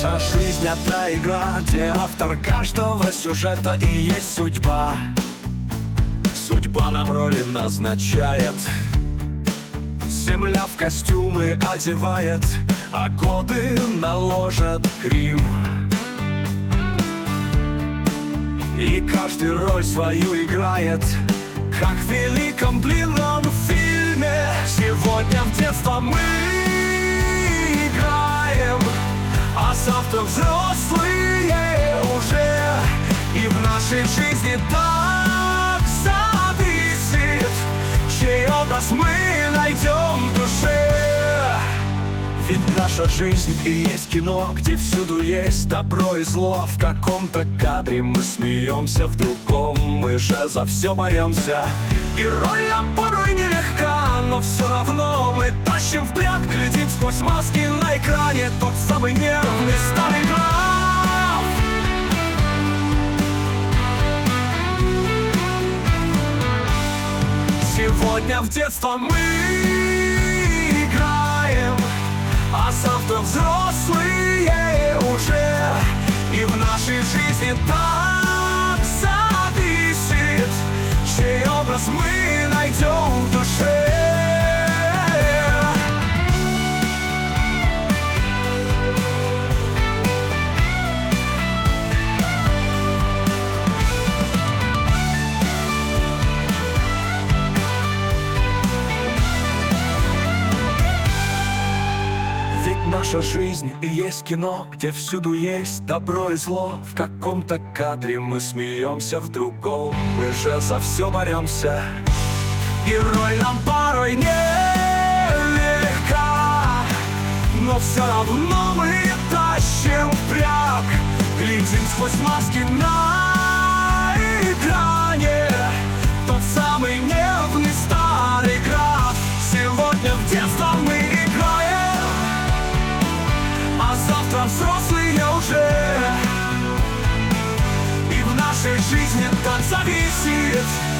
Наша жизнь — это игра, где автор каждого сюжета и есть судьба. Судьба нам роли назначает, земля в костюмы одевает, а годы наложат грим. И каждый роль свою играет, как в великом длинном фильме. Сегодня в детство мы играем, а завтра взрослые уже. И в нашей жизни так зависит, чей образ мы найдем в душе. Ведь наша жизнь и есть кино, где всюду есть добро и зло. В каком-то кадре мы смеемся, в другом мы же за все боремся. И роль нам порой нелегка, но все равно мы тащим впряг. Глядим сквозь маски на экране, тот самый нервный старый граф. Сегодня в детство мы играем, а завтра взрослые уже. И в нашей жизни так зависит, чей образ мы найдем в душе. Наша жизнь и есть кино, где всюду есть добро и зло. В каком-то кадре мы смеемся, в другом мы же за все боремся. И роль нам порой нелегка, но все равно мы тащим впряг. Глядим сквозь маски на экране, тот самый нервный старый граф. Сегодня в детство мы играем, а завтра взрослые уже. И в нашей жизни так зависит,